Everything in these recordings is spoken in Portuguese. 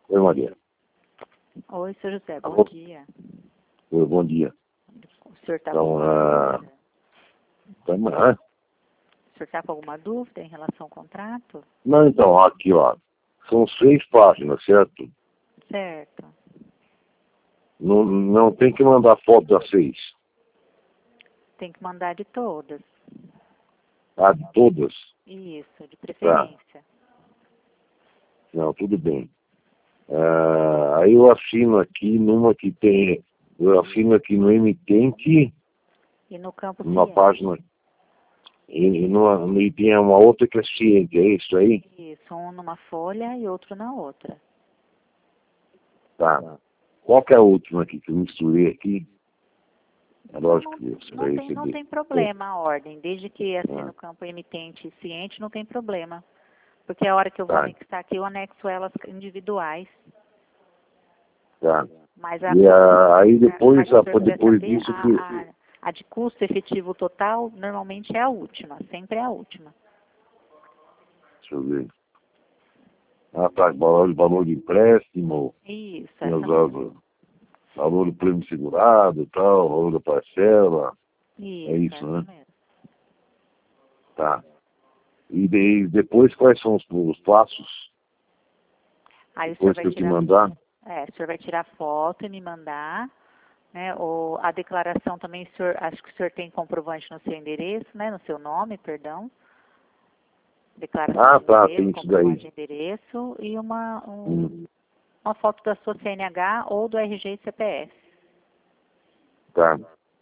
Oi, Maria. Oi, senhor José, bom Alô? dia. Oi, bom dia. O senhor está Então, com alguma dúvida? O senhor está com alguma dúvida em relação ao contrato? Não, então, aqui, ó. São 6 páginas, certo? Certo. Não tem que mandar foto das 6. Tem que mandar de todas. Ah, de todas? Isso, de Tá. preferência. Não, tudo bem. Aí eu assino aqui numa que tem... Eu assino aqui no emitente, E no campo numa ciente. página... E tem uma outra que é ciente, é isso aí? Isso, um numa folha e outro na outra. Tá. Qual que é a última aqui que eu misturei aqui? É lógico que você vai receber. Não tem problema a ordem, desde que assim Ah. no campo emitente e ciente não tem problema. Porque a hora que eu vou Tá. anexar aqui, eu anexo elas individuais. Tá. Mas E aí depois, depois disso que... a de custo efetivo total normalmente é a última, sempre é a última. Deixa eu ver. Ah, tá. Valor de empréstimo, Isso, tem essa os mesmo. valor do prêmio segurado e tal, valor da parcela. É isso, essa né? mesmo. Tá. E depois quais são os passos? Aí o senhor Depois vai que eu te tirar, mandar? o senhor vai tirar foto e me mandar, né? Ou a declaração também, acho que o senhor tem comprovante no seu endereço, né? No seu nome, perdão. Declaração Ah, de tá, endereço, tem isso comprovante de daí. endereço e uma foto da sua CNH ou do RG e CPF. Tá.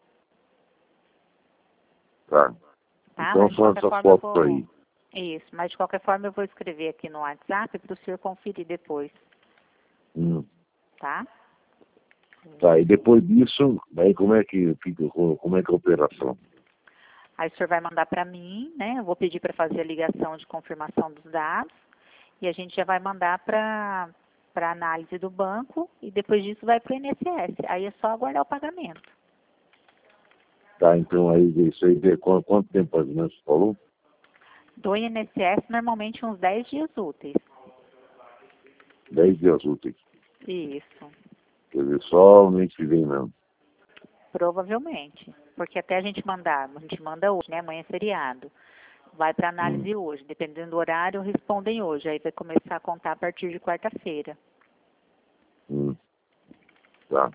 Tá. Tá? Então Mas de são qualquer essas forma eu fotos vou... aí. Isso, mas de qualquer forma eu vou escrever aqui no WhatsApp para o senhor conferir depois, Hum. tá? Tá, e depois disso, daí como é que fica, como é que é a operação? Aí o senhor vai mandar para mim, né? Eu vou pedir para fazer a ligação de confirmação dos dados e a gente já vai mandar para análise do banco e depois disso vai para o INSS. Aí é só aguardar o pagamento. Tá, então aí isso aí, quanto tempo mais ou menos você falou? Do INSS normalmente uns 10 dias úteis. 10 dias úteis. Isso, Quer dizer, só o mês que vem mesmo. provavelmente. Porque até a gente manda hoje, né? Amanhã é feriado. Vai para análise hoje. Dependendo do horário, respondem hoje. Aí vai começar a contar a partir de quarta-feira. Tá.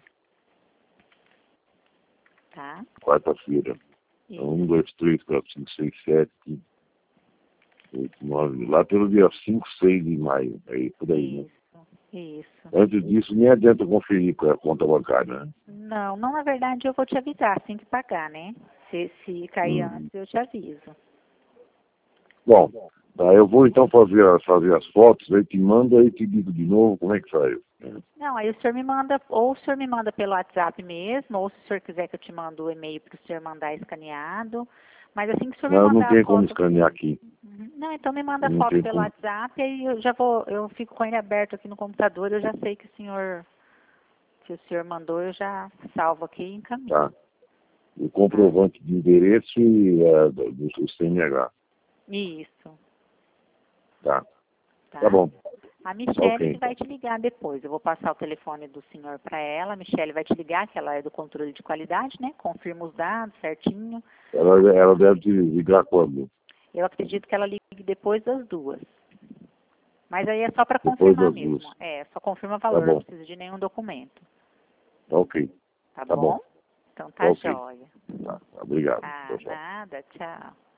Tá? Quarta-feira. Isso. 1, 2, 3, 4, 5, 6, 7, 8, 9. Lá pelo dia 5, 6 de maio. Aí, por aí, né? Isso. Antes disso, nem adianta conferir com a conta bancária, né? Não, na verdade eu vou te avisar assim que pagar, né? Se cair antes, eu te aviso. Bom, tá, eu vou então fazer as fotos, aí te mando, aí te digo de novo como é que saiu. Não, aí o senhor me manda, ou o senhor me manda pelo WhatsApp mesmo, ou se o senhor quiser que eu te mando o e-mail para o senhor mandar escaneado. Mas assim que o senhor me Não, não mandar a tem como foto... escanear aqui. Não, então me manda a Não foto tem pelo como. WhatsApp, aí eu fico com ele aberto aqui no computador, eu já sei que o senhor mandou, eu já salvo aqui e encaminho. Tá. O comprovante de endereço e do CNH. Isso, Tá. tá? Tá bom. A Michelle Ok, que vai te ligar depois. Eu vou passar o telefone do senhor para ela. A Michelle vai te ligar, que ela é do controle de qualidade, né? Confirma os dados certinho. Ela deve te ligar quando? Eu acredito que ela ligue depois das 2. Mas aí é só para Depois confirmar das mesmo. 2. Só confirma Tá valor, não bom. precisa de nenhum documento. Tá ok. Tá Tá bom. bom? Então tá Ok. jóia. Tá. Obrigado. Ah, Tchau, tchau. nada, tchau.